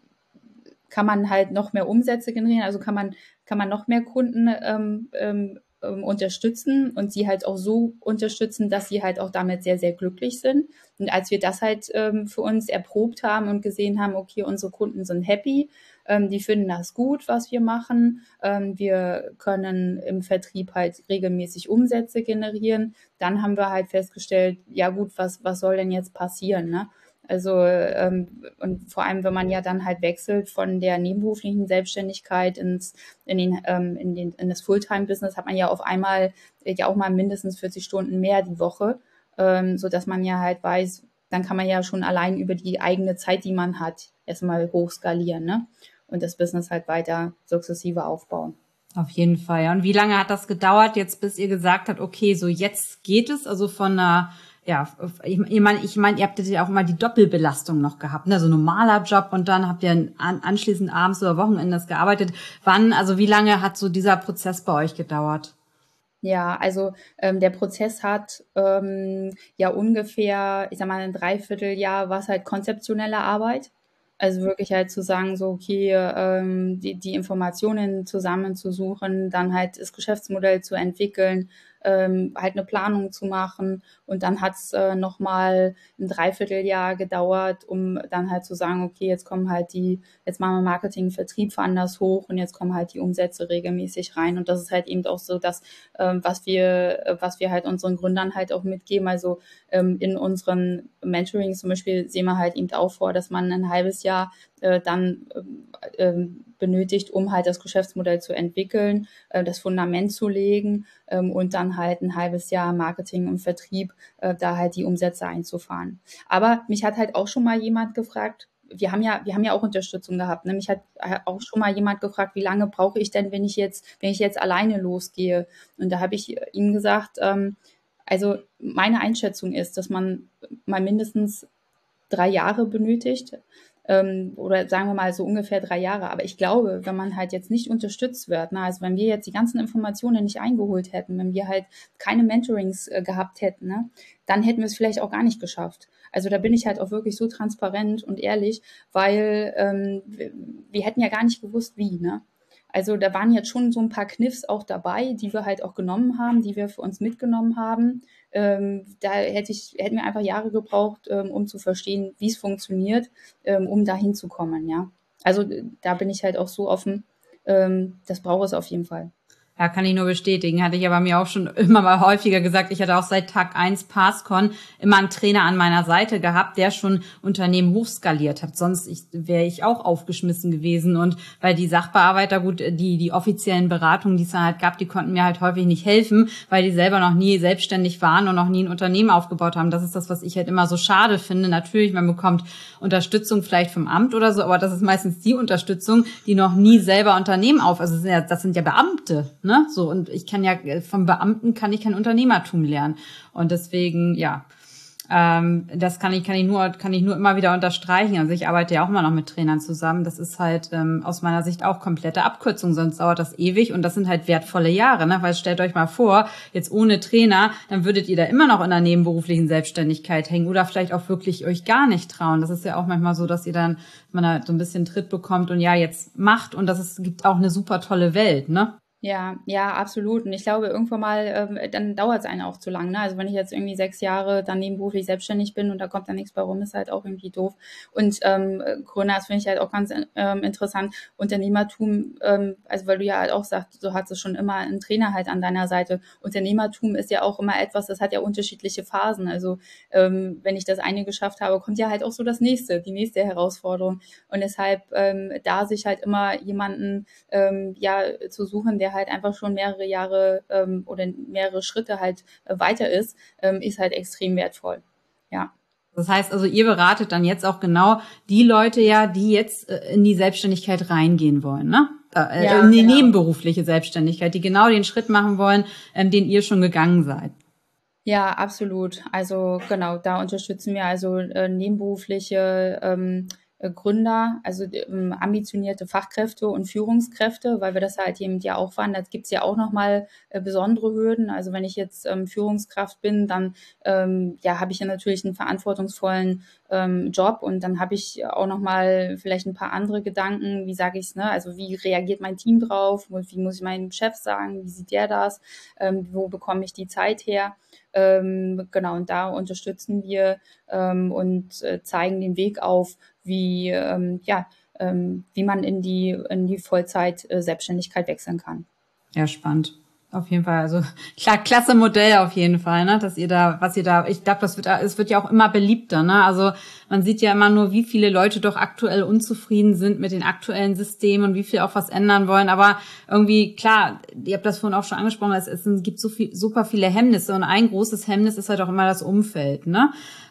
kann man halt noch mehr Umsätze generieren, also kann man kann man noch mehr Kunden ähm, ähm, unterstützen und sie halt auch so unterstützen, dass sie halt auch damit sehr, sehr glücklich sind. Und als wir das halt ähm, für uns erprobt haben und gesehen haben, okay, unsere Kunden sind happy, ähm, die finden das gut, was wir machen, ähm, wir können im Vertrieb halt regelmäßig Umsätze generieren, dann haben wir halt festgestellt, ja gut, was, was soll denn jetzt passieren, ne? Also ähm, und vor allem, wenn man ja dann halt wechselt von der nebenberuflichen Selbstständigkeit ins in den ähm, in den in das Fulltime-Business, hat man ja auf einmal äh, ja auch mal mindestens vierzig Stunden mehr die Woche, ähm, so dass man ja halt weiß, dann kann man ja schon allein über die eigene Zeit, die man hat, erstmal hochskalieren, ne? Und das Business halt weiter sukzessive aufbauen. Auf jeden Fall. Ja. Und wie lange hat das gedauert jetzt, bis ihr gesagt habt, okay, so jetzt geht es, also von einer Ja, ich meine, ich meine, ihr habt ja auch mal die Doppelbelastung noch gehabt, ne? Also normaler Job und dann habt ihr anschließend abends oder Wochenendes gearbeitet. Wann, also wie lange hat so dieser Prozess bei euch gedauert? Ja, also ähm, der Prozess hat ähm, ja ungefähr, ich sag mal, ein Dreivierteljahr war es halt konzeptionelle Arbeit. Also wirklich halt zu sagen, so, okay, ähm, die, die Informationen zusammenzusuchen, dann halt das Geschäftsmodell zu entwickeln, ähm, halt eine Planung zu machen. Und dann hat's äh, nochmal ein Dreivierteljahr gedauert, um dann halt zu sagen, okay, jetzt kommen halt die, jetzt machen wir Marketing, Vertrieb anders hoch und jetzt kommen halt die Umsätze regelmäßig rein. Und das ist halt eben auch so das, ähm, was wir, äh, was wir halt unseren Gründern halt auch mitgeben. Also ähm, in unseren Mentorings zum Beispiel sehen wir halt eben auch vor, dass man ein halbes Jahr äh, dann äh, benötigt, um halt das Geschäftsmodell zu entwickeln, äh, das Fundament zu legen ähm, und dann halt ein halbes Jahr Marketing und Vertrieb, äh, da halt die Umsätze einzufahren. Aber mich hat halt auch schon mal jemand gefragt, wir haben ja, wir haben ja auch Unterstützung gehabt. Ne? Mich hat auch schon mal jemand gefragt, wie lange brauche ich denn, wenn ich jetzt, wenn ich jetzt alleine losgehe? Und da habe ich ihm gesagt, ähm, also meine Einschätzung ist, dass man mal mindestens drei Jahre benötigt, ähm, oder sagen wir mal so ungefähr drei Jahre. Aber ich glaube, wenn man halt jetzt nicht unterstützt wird, ne, also wenn wir jetzt die ganzen Informationen nicht eingeholt hätten, wenn wir halt keine Mentorings äh, gehabt hätten, ne, dann hätten wir es vielleicht auch gar nicht geschafft. Also da bin ich halt auch wirklich so transparent und ehrlich, weil ähm, wir, wir hätten ja gar nicht gewusst, wie, ne? Also da waren jetzt schon so ein paar Kniffs auch dabei, die wir halt auch genommen haben, die wir für uns mitgenommen haben. Ähm, da hätte ich, hätten wir einfach Jahre gebraucht, ähm, um zu verstehen, wie es funktioniert, ähm, um da hinzukommen, ja. Also da bin ich halt auch so offen, ähm, das braucht es auf jeden Fall. Ja, kann ich nur bestätigen. Hatte ich aber mir auch schon immer mal häufiger gesagt. Ich hatte auch seit Tag eins PassCon immer einen Trainer an meiner Seite gehabt, der schon Unternehmen hochskaliert hat. Sonst ich, wäre ich auch aufgeschmissen gewesen. Und weil die Sachbearbeiter, gut, die die offiziellen Beratungen, die es dann halt gab, die konnten mir halt häufig nicht helfen, weil die selber noch nie selbstständig waren und noch nie ein Unternehmen aufgebaut haben. Das ist das, was ich halt immer so schade finde. Natürlich, man bekommt Unterstützung vielleicht vom Amt oder so, aber das ist meistens die Unterstützung, die noch nie selber Unternehmen auf. Also das sind ja, das sind ja Beamte. Ne? So, und ich kann ja, vom Beamten kann ich kein Unternehmertum lernen. Und deswegen, ja, ähm, das kann ich, kann ich nur, kann ich nur immer wieder unterstreichen. Also ich arbeite ja auch immer noch mit Trainern zusammen. Das ist halt ähm, aus meiner Sicht auch komplette Abkürzung, sonst dauert das ewig und das sind halt wertvolle Jahre, ne? Weil stellt euch mal vor, jetzt ohne Trainer, dann würdet ihr da immer noch in einer nebenberuflichen Selbstständigkeit hängen oder vielleicht auch wirklich euch gar nicht trauen. Das ist ja auch manchmal so, dass ihr dann, man da so ein bisschen Tritt bekommt und ja, jetzt macht und das ist, gibt auch eine super tolle Welt, ne? Ja, ja, absolut. Und ich glaube, irgendwann mal, ähm, dann dauert es einen auch zu lang. Ne? Also wenn ich jetzt irgendwie sechs Jahre dann nebenberuflich selbstständig bin und da kommt dann nichts bei rum, ist halt auch irgendwie doof. Und ähm, Corona, das finde ich halt auch ganz ähm, interessant. Unternehmertum, ähm, also weil du ja halt auch sagst, du hattest schon immer einen Trainer halt an deiner Seite. Unternehmertum ist ja auch immer etwas, das hat ja unterschiedliche Phasen. Also ähm, wenn ich das eine geschafft habe, kommt ja halt auch so das nächste, die nächste Herausforderung. Und deshalb ähm, da sich halt immer jemanden ähm, ja zu suchen, der halt einfach schon mehrere Jahre ähm, oder mehrere Schritte halt äh, weiter ist, ähm, ist halt extrem wertvoll. Ja. Das heißt also, ihr beratet dann jetzt auch genau die Leute ja, die jetzt äh, in die Selbstständigkeit reingehen wollen, ne? Äh, Ja, in die genau. nebenberufliche Selbstständigkeit, die genau den Schritt machen wollen, ähm, den ihr schon gegangen seid. Ja, absolut. Also genau, da unterstützen wir also äh, nebenberufliche ähm, äh, Gründer, also ähm, ambitionierte Fachkräfte und Führungskräfte, weil wir das halt eben ja auch waren. Da gibt's ja auch nochmal äh, besondere Hürden. Also wenn ich jetzt ähm, Führungskraft bin, dann ähm, ja habe ich ja natürlich einen verantwortungsvollen ähm, Job und dann habe ich auch nochmal vielleicht ein paar andere Gedanken. Wie sage ich's, ne? Also wie reagiert mein Team drauf? Wie muss ich meinem Chef sagen? Wie sieht der das? Ähm, wo bekomme ich die Zeit her? Ähm, genau, und da unterstützen wir ähm, und äh, zeigen den Weg auf, wie ähm, ja, ähm, wie man in die in die Vollzeit äh, Selbstständigkeit wechseln kann. Ja, spannend. Auf jeden Fall, also klar, klasse Modell auf jeden Fall, ne, dass ihr da, was ihr da, ich glaube, das wird, es wird ja auch immer beliebter, ne, also man sieht ja immer nur, wie viele Leute doch aktuell unzufrieden sind mit den aktuellen Systemen und wie viel auch was ändern wollen, aber irgendwie, klar, ihr habt das vorhin auch schon angesprochen, es, es gibt so viel, super viele Hemmnisse und ein großes Hemmnis ist halt auch immer das Umfeld, ne,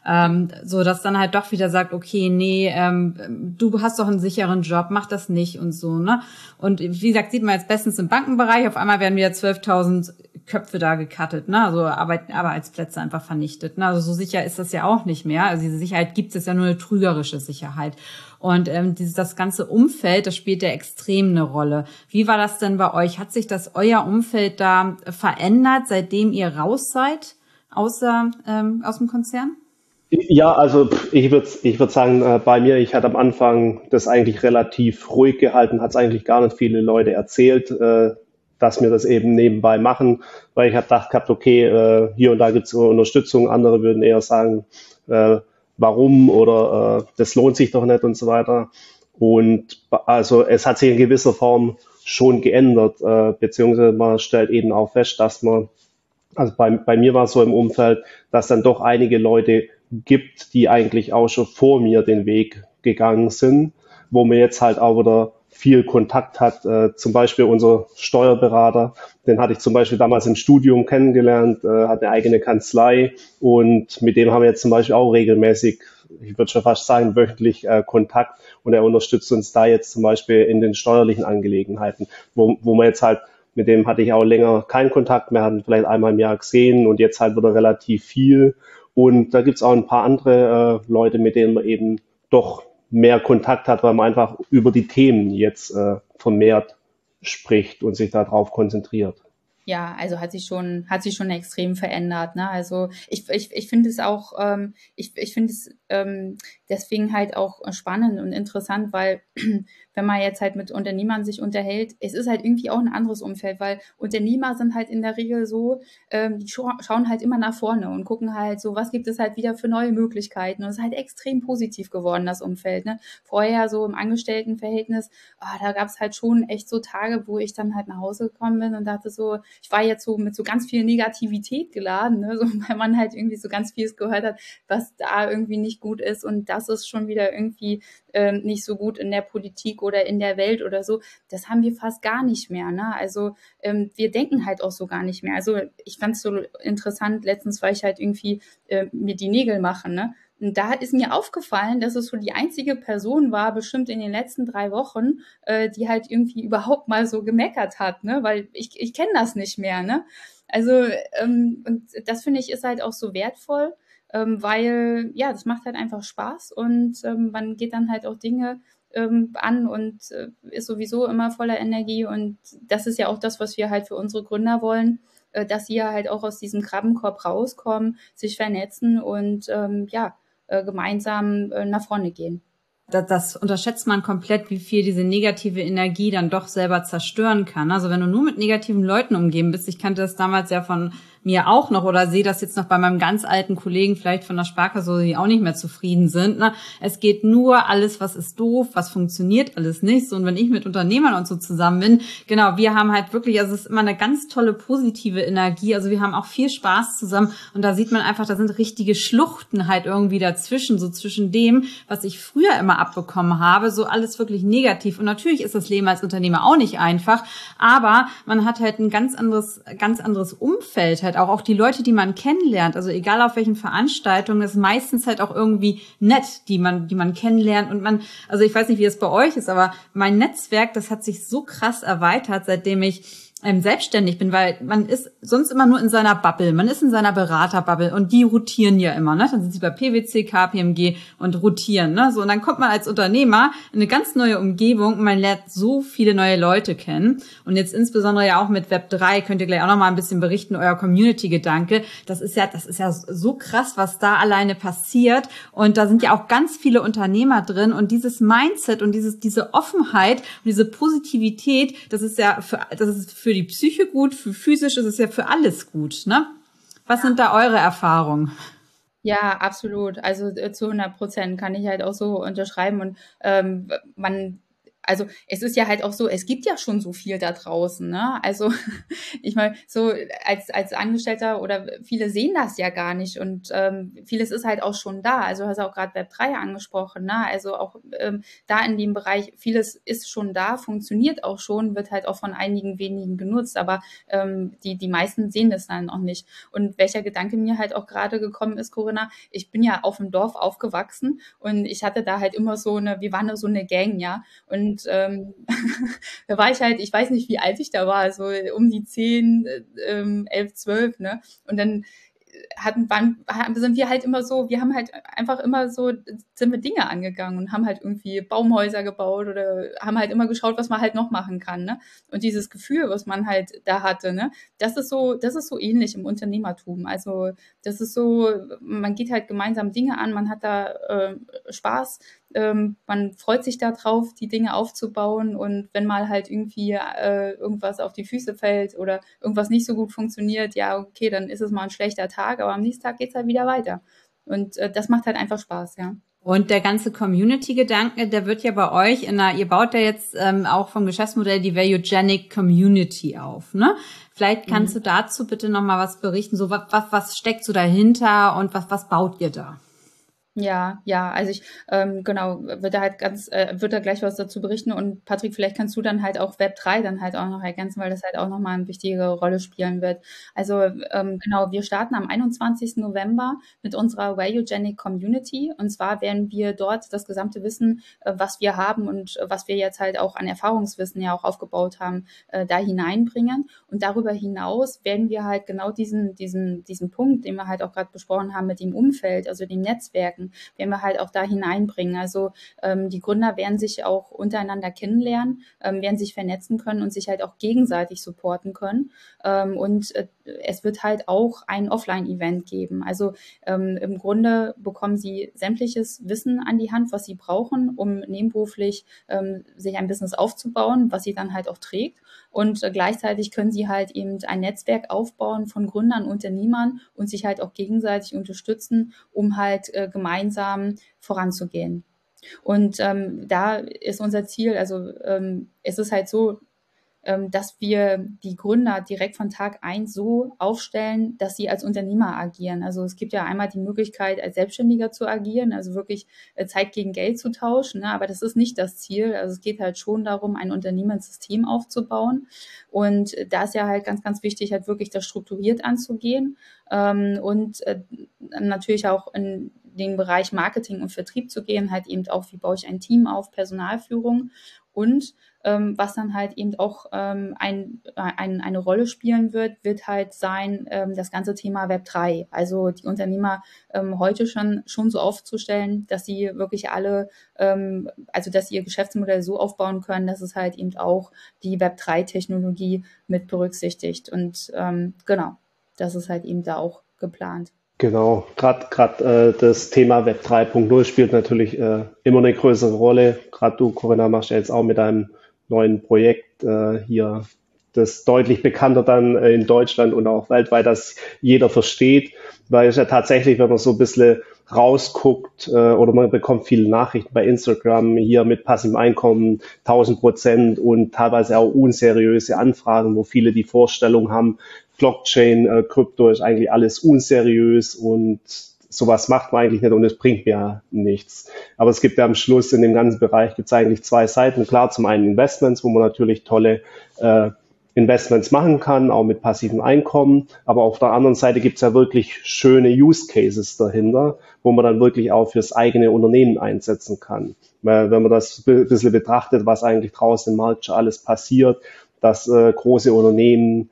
Ähm, so, dass dann halt doch wieder sagt, okay, nee, ähm, du hast doch einen sicheren Job, mach das nicht und so, ne? Und wie gesagt, sieht man jetzt bestens im Bankenbereich, auf einmal werden wieder zwölftausend Köpfe da gecuttet, ne? Also Arbeit, Arbeitsplätze einfach vernichtet, ne? Also so sicher ist das ja auch nicht mehr. Also diese Sicherheit gibt es ja nur eine trügerische Sicherheit. Und ähm, dieses, das ganze Umfeld, das spielt ja extrem eine Rolle. Wie war das denn bei euch? Hat sich das euer Umfeld da verändert, seitdem ihr raus seid, außer ähm, aus dem Konzern? Ja, also ich würde ich würd sagen, äh, bei mir, ich hatte am Anfang das eigentlich relativ ruhig gehalten, hat es eigentlich gar nicht viele Leute erzählt, äh, dass wir das eben nebenbei machen, weil ich habe gedacht gehabt, okay, äh, hier und da gibt es Unterstützung, andere würden eher sagen, äh, warum oder äh, das lohnt sich doch nicht und so weiter. Und also es hat sich in gewisser Form schon geändert, äh, beziehungsweise man stellt eben auch fest, dass man, also bei, bei mir war es so im Umfeld, dass dann doch einige Leute gibt, die eigentlich auch schon vor mir den Weg gegangen sind, wo man jetzt halt auch wieder viel Kontakt hat. Äh, zum Beispiel unser Steuerberater, den hatte ich zum Beispiel damals im Studium kennengelernt, äh, hat eine eigene Kanzlei und mit dem haben wir jetzt zum Beispiel auch regelmäßig, ich würde schon fast sagen, wöchentlich äh, Kontakt und er unterstützt uns da jetzt zum Beispiel in den steuerlichen Angelegenheiten, wo, wo man jetzt halt, mit dem hatte ich auch länger keinen Kontakt mehr, hatten vielleicht einmal im Jahr gesehen und jetzt halt wieder relativ viel. Und da gibt's auch ein paar andere äh, Leute, mit denen man eben doch mehr Kontakt hat, weil man einfach über die Themen jetzt äh, vermehrt spricht und sich darauf konzentriert. Ja, also hat sich schon, hat sich schon extrem verändert, ne? Also ich, ich, ich finde es auch, ähm, ich, ich finde es ähm, deswegen halt auch spannend und interessant, weil wenn man jetzt halt mit Unternehmern sich unterhält, es ist halt irgendwie auch ein anderes Umfeld, weil Unternehmer sind halt in der Regel so, ähm, die scha- schauen halt immer nach vorne und gucken halt so, was gibt es halt wieder für neue Möglichkeiten und es ist halt extrem positiv geworden, das Umfeld, ne? Vorher so im Angestelltenverhältnis, ah, da gab es halt schon echt so Tage, wo ich dann halt nach Hause gekommen bin und dachte so, ich war jetzt so mit so ganz viel Negativität geladen, ne? So, weil man halt irgendwie so ganz vieles gehört hat, was da irgendwie nicht gut ist und das ist schon wieder irgendwie ähm, nicht so gut in der Politik oder in der Welt oder so. Das haben wir fast gar nicht mehr, ne? Also ähm, wir denken halt auch so gar nicht mehr. Also ich fand es so interessant, letztens war ich halt irgendwie äh, mir die Nägel machen, ne? Und da ist mir aufgefallen, dass es so die einzige Person war, bestimmt in den letzten drei Wochen, äh, die halt irgendwie überhaupt mal so gemeckert hat, ne? Weil ich, ich kenne das nicht mehr, ne? Also, ähm, und das finde ich ist halt auch so wertvoll, ähm, weil, ja, das macht halt einfach Spaß und ähm, man geht dann halt auch Dinge ähm, an und äh, ist sowieso immer voller Energie und das ist ja auch das, was wir halt für unsere Gründer wollen, äh, dass sie ja halt auch aus diesem Krabbenkorb rauskommen, sich vernetzen und ähm, ja, äh, gemeinsam äh, nach vorne gehen. Das, das unterschätzt man komplett, wie viel diese negative Energie dann doch selber zerstören kann. Also wenn du nur mit negativen Leuten umgeben bist, ich kannte das damals ja von mir auch noch oder sehe das jetzt noch bei meinem ganz alten Kollegen vielleicht von der Sparkasse, die auch nicht mehr zufrieden sind. Ne? Es geht nur alles, was ist doof, was funktioniert alles nicht. So, und wenn ich mit Unternehmern und so zusammen bin, genau, wir haben halt wirklich, also es ist immer eine ganz tolle positive Energie. Also wir haben auch viel Spaß zusammen und da sieht man einfach, da sind richtige Schluchten halt irgendwie dazwischen, so zwischen dem, was ich früher immer abbekommen habe, so alles wirklich negativ. Und natürlich ist das Leben als Unternehmer auch nicht einfach, aber man hat halt ein ganz anderes, ganz anderes Umfeld halt auch, auch die Leute, die man kennenlernt, also egal auf welchen Veranstaltungen, ist meistens halt auch irgendwie nett, die man, die man kennenlernt und man, also ich weiß nicht, wie es bei euch ist, aber mein Netzwerk, das hat sich so krass erweitert, seitdem ich ähm, selbstständig bin, weil man ist sonst immer nur in seiner Bubble, man ist in seiner Beraterbubble und die rotieren ja immer, ne? Dann sind sie bei P W C, K P M G und rotieren, ne? So, und dann kommt man als Unternehmer in eine ganz neue Umgebung und man lernt so viele neue Leute kennen und jetzt insbesondere ja auch mit Web drei könnt ihr gleich auch noch mal ein bisschen berichten, euer Community-Gedanke, das ist ja, das ist ja so krass, was da alleine passiert und da sind ja auch ganz viele Unternehmer drin und dieses Mindset und dieses, diese Offenheit und diese Positivität, das ist ja für, das ist für die Psyche gut, für physisch ist es ja für alles gut, ne? Was sind da eure Erfahrungen? Ja, absolut. Also äh, zu hundert Prozent kann ich halt auch so unterschreiben und ähm, man also es ist ja halt auch so, es gibt ja schon so viel da draußen, ne? Also ich meine, so als, als Angestellter oder viele sehen das ja gar nicht und ähm, vieles ist halt auch schon da. Also du hast auch gerade Web drei angesprochen, ne? Also auch ähm, da in dem Bereich, vieles ist schon da, funktioniert auch schon, wird halt auch von einigen wenigen genutzt, aber ähm, die, die meisten sehen das dann auch nicht. Und welcher Gedanke mir halt auch gerade gekommen ist, Corinna, ich bin ja auf dem Dorf aufgewachsen und ich hatte da halt immer so eine, wir waren da so eine Gang, ja, und ähm, da war ich halt, ich weiß nicht, wie alt ich da war, so um die zehn, ähm, elf, zwölf, ne, und dann hatten, waren, sind wir halt immer so, wir haben halt einfach immer so, sind wir Dinge angegangen und haben halt irgendwie Baumhäuser gebaut oder haben halt immer geschaut, was man halt noch machen kann, ne? Und dieses Gefühl, was man halt da hatte, ne? Das ist so, das ist so ähnlich im Unternehmertum. Also, das ist so, man geht halt gemeinsam Dinge an, man hat da äh, Spaß, ähm, man freut sich da drauf, die Dinge aufzubauen und wenn mal halt irgendwie äh, irgendwas auf die Füße fällt oder irgendwas nicht so gut funktioniert, ja, okay, dann ist es mal ein schlechter Tag, aber am nächsten Tag geht's halt wieder weiter. Und äh, das macht halt einfach Spaß, ja. Und der ganze Community-Gedanke, der wird ja bei euch in einer, ihr baut ja jetzt ähm, auch vom Geschäftsmodell die Valuegenic Community auf, ne? Vielleicht kannst mhm. du dazu bitte nochmal was berichten, so was, was, was steckt so dahinter und was, was baut ihr da? Ja, ja, also ich, ähm, genau, würde da halt ganz, äh, würde da gleich was dazu berichten und Patrick, vielleicht kannst du dann halt auch Web drei dann halt auch noch ergänzen, weil das halt auch nochmal eine wichtige Rolle spielen wird. Also ähm, genau, wir starten am einundzwanzigsten November mit unserer Valuegenic Community und zwar werden wir dort das gesamte Wissen, äh, was wir haben und äh, was wir jetzt halt auch an Erfahrungswissen ja auch aufgebaut haben, äh, da hineinbringen und darüber hinaus werden wir halt genau diesen, diesen, diesen Punkt, den wir halt auch gerade besprochen haben mit dem Umfeld, also dem Netzwerken, werden wir halt auch da hineinbringen. Also ähm, die Gründer werden sich auch untereinander kennenlernen, ähm, werden sich vernetzen können und sich halt auch gegenseitig supporten können. Ähm, und äh, es wird halt auch ein Offline-Event geben. Also ähm, im Grunde bekommen sie sämtliches Wissen an die Hand, was sie brauchen, um nebenberuflich ähm, sich ein Business aufzubauen, was sie dann halt auch trägt. Und äh, gleichzeitig können sie halt eben ein Netzwerk aufbauen von Gründern, Unternehmern und sich halt auch gegenseitig unterstützen, um halt äh, gemeinsam voranzugehen. Und ähm, da ist unser Ziel, also ähm, es ist halt so, ähm, dass wir die Gründer direkt von Tag eins so aufstellen, dass sie als Unternehmer agieren. Also es gibt ja einmal die Möglichkeit, als Selbstständiger zu agieren, also wirklich äh, Zeit gegen Geld zu tauschen, ne? Aber das ist nicht das Ziel. Also es geht halt schon darum, ein Unternehmenssystem aufzubauen. Und äh, da ist ja halt ganz, ganz wichtig, halt wirklich das strukturiert anzugehen ähm, und äh, natürlich auch in den Bereich Marketing und Vertrieb zu gehen, halt eben auch, wie baue ich ein Team auf, Personalführung und ähm, was dann halt eben auch ähm, ein, ein, eine Rolle spielen wird, wird halt sein ähm, das ganze Thema Web drei. Also die Unternehmer ähm, heute schon, schon so aufzustellen, dass sie wirklich alle, ähm, also dass sie ihr Geschäftsmodell so aufbauen können, dass es halt eben auch die Web drei Technologie mit berücksichtigt. Und ähm, genau, das ist halt eben da auch geplant. Genau, gerade gerade äh, das Thema Web drei Punkt null spielt natürlich äh, immer eine größere Rolle. Gerade du, Corinna, machst ja jetzt auch mit deinem neuen Projekt äh, hier das deutlich bekannter dann äh, in Deutschland und auch weltweit, dass jeder versteht, weil es ja tatsächlich, wenn man so ein bisschen rausguckt äh, oder man bekommt viele Nachrichten bei Instagram hier mit passivem Einkommen tausend Prozent und teilweise auch unseriöse Anfragen, wo viele die Vorstellung haben, Blockchain, äh, Krypto ist eigentlich alles unseriös und sowas macht man eigentlich nicht und es bringt mir nichts. Aber es gibt ja am Schluss in dem ganzen Bereich gibt es eigentlich zwei Seiten. Klar, zum einen Investments, wo man natürlich tolle äh, Investments machen kann, auch mit passivem Einkommen. Aber auf der anderen Seite gibt es ja wirklich schöne Use Cases dahinter, wo man dann wirklich auch fürs eigene Unternehmen einsetzen kann. Weil wenn man das ein bisschen betrachtet, was eigentlich draußen im Markt schon alles passiert, dass äh, große Unternehmen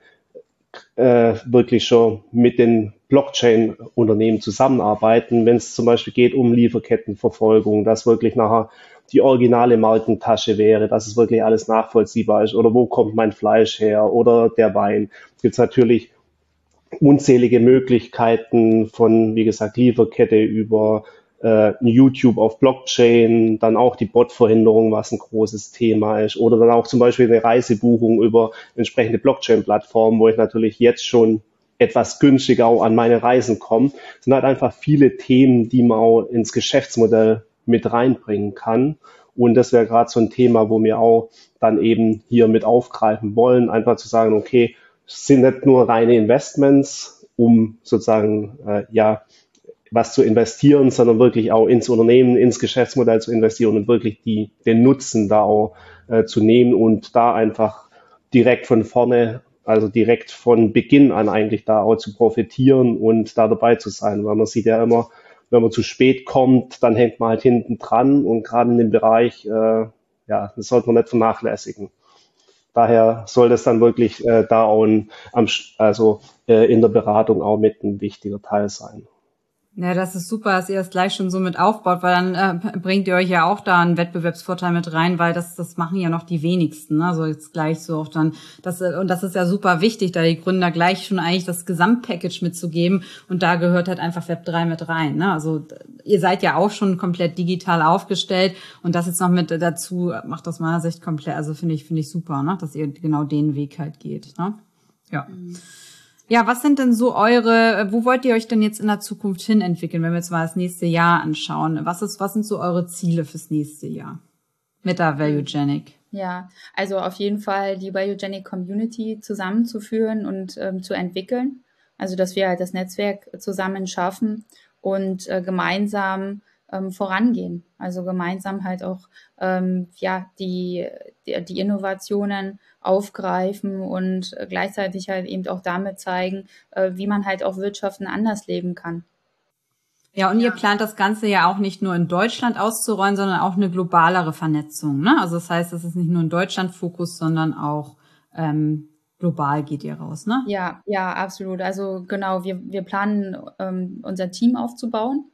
äh, wirklich schon mit den Blockchain-Unternehmen zusammenarbeiten, wenn es zum Beispiel geht um Lieferkettenverfolgung, dass wirklich nachher die originale Markentasche wäre, dass es wirklich alles nachvollziehbar ist oder wo kommt mein Fleisch her oder der Wein. Es gibt natürlich unzählige Möglichkeiten von, wie gesagt, Lieferkette über äh, YouTube auf Blockchain, dann auch die Bot-Verhinderung, was ein großes Thema ist, oder dann auch zum Beispiel eine Reisebuchung über entsprechende Blockchain-Plattformen, wo ich natürlich jetzt schon etwas günstiger auch an meine Reisen komme. Es sind halt einfach viele Themen, die man auch ins Geschäftsmodell mit reinbringen kann. Und das wäre gerade so ein Thema, wo wir auch dann eben hier mit aufgreifen wollen, einfach zu sagen, okay, es sind nicht nur reine Investments, um sozusagen äh, ja was zu investieren, sondern wirklich auch ins Unternehmen, ins Geschäftsmodell zu investieren und wirklich die, den Nutzen da auch äh, zu nehmen und da einfach direkt von vorne, also direkt von Beginn an eigentlich da auch zu profitieren und da dabei zu sein. Weil man sieht ja immer, wenn man zu spät kommt, dann hängt man halt hinten dran und gerade in dem Bereich, äh, ja, das sollte man nicht vernachlässigen. Daher soll das dann wirklich äh, da auch ein, am, also äh, in der Beratung auch mit ein wichtiger Teil sein. Ja, das ist super, dass ihr das gleich schon so mit aufbaut, weil dann äh, bringt ihr euch ja auch da einen Wettbewerbsvorteil mit rein, weil das das machen ja noch die wenigsten, ne? Also jetzt gleich so auch dann das und das ist ja super wichtig, da die Gründer gleich schon eigentlich das Gesamtpackage mitzugeben und da gehört halt einfach Web drei mit rein, ne? Also ihr seid ja auch schon komplett digital aufgestellt und das jetzt noch mit dazu macht aus meiner Sicht komplett, also finde ich finde ich super, ne? Dass ihr genau den Weg halt geht, ne? Ja. Mhm. Ja, was sind denn so eure, wo wollt ihr euch denn jetzt in der Zukunft hin entwickeln, wenn wir jetzt mal das nächste Jahr anschauen? Was ist, was sind so eure Ziele fürs nächste Jahr mit der ValueGenic? Ja, also auf jeden Fall die ValueGenic Community zusammenzuführen und ähm, zu entwickeln. Also, dass wir halt das Netzwerk zusammen schaffen und äh, gemeinsam ähm, vorangehen. Also gemeinsam halt auch ähm, ja die, die die Innovationen aufgreifen und gleichzeitig halt eben auch damit zeigen, äh, wie man halt auch Wirtschaften anders leben kann. Ja, und ihr plant das Ganze ja auch nicht nur in Deutschland auszurollen, sondern auch eine globalere Vernetzung, ne? Also das heißt, es ist nicht nur in Deutschland Fokus, sondern auch ähm, global geht ihr raus, ne? Ja, ja, absolut. Also genau, wir wir planen ähm, unser Team aufzubauen.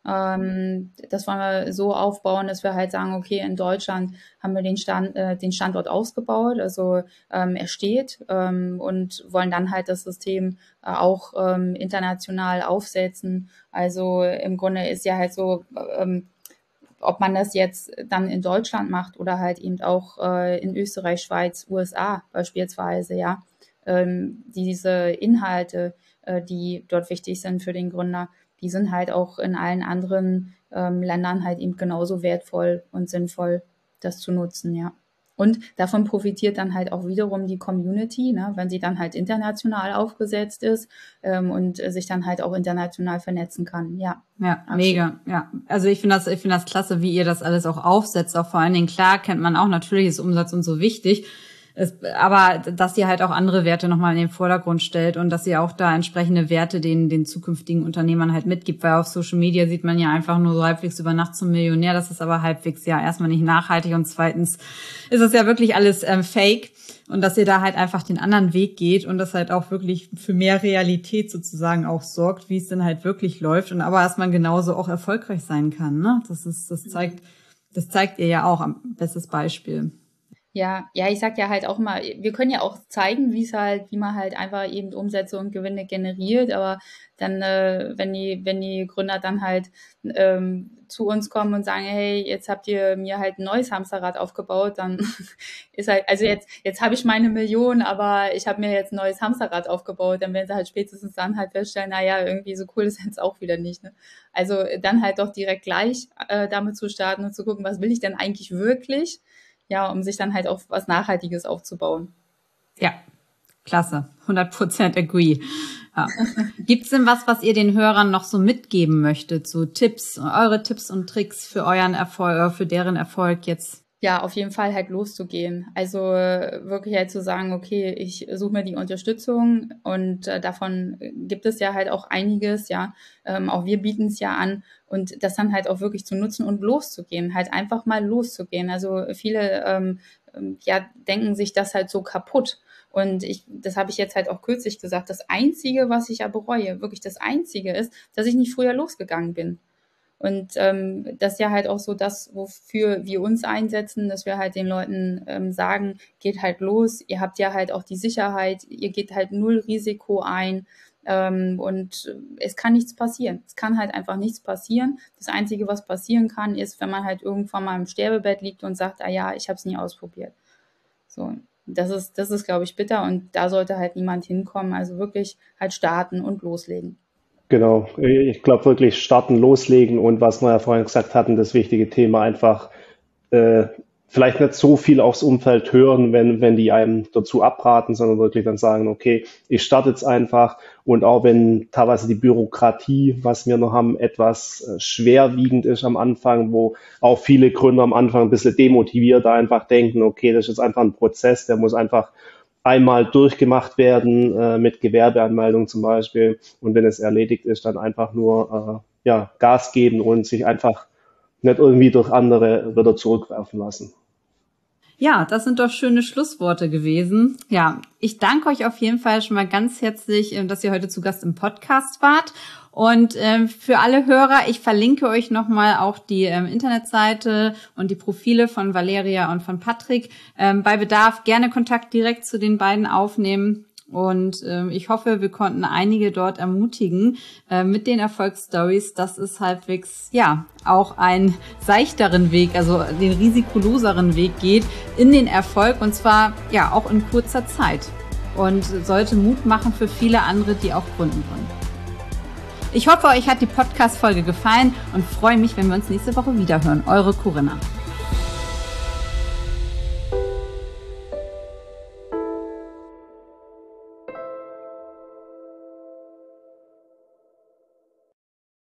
Ähm, das wollen wir so aufbauen, dass wir halt sagen, okay, in Deutschland haben wir den Stand, äh, den Standort ausgebaut, also ähm, er steht ähm, und wollen dann halt das System äh, auch ähm, international aufsetzen. Also im Grunde ist ja halt so, ähm, ob man das jetzt dann in Deutschland macht oder halt eben auch äh, in Österreich, Schweiz, U S A beispielsweise, ja, ähm, diese Inhalte, äh, die dort wichtig sind für den Gründer, die sind halt auch in allen anderen ähm, Ländern halt eben genauso wertvoll und sinnvoll, das zu nutzen, ja. Und davon profitiert dann halt auch wiederum die Community, ne, wenn sie dann halt international aufgesetzt ist ähm, und äh, sich dann halt auch international vernetzen kann, ja. Ja, absolut. Mega, ja. Also ich finde das, ich finde das klasse, wie ihr das alles auch aufsetzt. Auch vor allen Dingen, klar kennt man auch, natürlich ist Umsatz und so wichtig. Es, aber dass ihr halt auch andere Werte nochmal in den Vordergrund stellt und dass ihr auch da entsprechende Werte den den zukünftigen Unternehmern halt mitgibt, weil auf Social Media sieht man ja einfach nur so halbwegs über Nacht zum Millionär, das ist aber halbwegs ja erstmal nicht nachhaltig und zweitens ist es ja wirklich alles ähm, fake und dass ihr da halt einfach den anderen Weg geht und das halt auch wirklich für mehr Realität sozusagen auch sorgt, wie es denn halt wirklich läuft und aber dass man genauso auch erfolgreich sein kann, ne? Das ist, das zeigt, das zeigt ihr ja auch am bestes Beispiel. Ja, ja, ich sag ja halt auch mal, wir können ja auch zeigen, wie es halt, wie man halt einfach eben Umsätze und Gewinne generiert, aber dann, äh, wenn die, wenn die Gründer dann halt ähm, zu uns kommen und sagen, hey, jetzt habt ihr mir halt ein neues Hamsterrad aufgebaut, dann ist halt, also jetzt, jetzt habe ich meine Million, aber ich habe mir jetzt ein neues Hamsterrad aufgebaut, dann werden sie halt spätestens dann halt feststellen, naja, irgendwie so cool ist jetzt auch wieder nicht. Ne? Also dann halt doch direkt gleich äh, damit zu starten und zu gucken, was will ich denn eigentlich wirklich? Ja, um sich dann halt auch was Nachhaltiges aufzubauen. Ja, klasse. hundert Prozent agree. Ja. Gibt's denn was, was ihr den Hörern noch so mitgeben möchtet? So Tipps, eure Tipps und Tricks für euren Erfolg, für deren Erfolg jetzt? Ja, auf jeden Fall halt loszugehen. Also wirklich halt zu sagen, okay, ich suche mir die Unterstützung und äh, davon gibt es ja halt auch einiges, ja. Ähm, auch wir bieten es ja an und das dann halt auch wirklich zu nutzen und loszugehen, halt einfach mal loszugehen. Also viele ähm, ja denken sich das halt so kaputt. Und ich, das habe ich jetzt halt auch kürzlich gesagt, das Einzige, was ich ja bereue, wirklich das Einzige ist, dass ich nicht früher losgegangen bin. Und ähm, das ist ja halt auch so das, wofür wir uns einsetzen, dass wir halt den Leuten ähm, sagen, geht halt los, ihr habt ja halt auch die Sicherheit, ihr geht halt null Risiko ein ähm, und es kann nichts passieren. Es kann halt einfach nichts passieren. Das Einzige, was passieren kann, ist, wenn man halt irgendwann mal im Sterbebett liegt und sagt, ah ja, ich habe es nie ausprobiert. So, das ist, das ist, glaube ich, bitter und da sollte halt niemand hinkommen. Also wirklich halt starten und loslegen. Genau, ich glaube wirklich starten, loslegen und was wir ja vorhin gesagt hatten, das wichtige Thema einfach äh, vielleicht nicht so viel aufs Umfeld hören, wenn, wenn die einem dazu abraten, sondern wirklich dann sagen, okay, ich starte jetzt einfach, und auch wenn teilweise die Bürokratie, was wir noch haben, etwas äh, schwerwiegend ist am Anfang, wo auch viele Gründer am Anfang ein bisschen demotiviert einfach denken, okay, das ist jetzt einfach ein Prozess, der muss einfach einmal durchgemacht werden, äh, mit Gewerbeanmeldung zum Beispiel, und wenn es erledigt ist, dann einfach nur äh, ja, Gas geben und sich einfach nicht irgendwie durch andere wieder zurückwerfen lassen. Ja, das sind doch schöne Schlussworte gewesen. Ja, ich danke euch auf jeden Fall schon mal ganz herzlich, dass ihr heute zu Gast im Podcast wart. Und ähm, für alle Hörer, ich verlinke euch nochmal auch die ähm, Internetseite und die Profile von Valeria und von Patrick. Ähm, bei Bedarf gerne Kontakt direkt zu den beiden aufnehmen. Und ähm, ich hoffe, wir konnten einige dort ermutigen äh, mit den Erfolgsstories, dass es halbwegs ja auch einen seichteren Weg, also den risikoloseren Weg geht in den Erfolg, und zwar ja auch in kurzer Zeit, und sollte Mut machen für viele andere, die auch gründen wollen. Ich hoffe, euch hat die Podcast-Folge gefallen und freue mich, wenn wir uns nächste Woche wieder hören. Eure Corinna.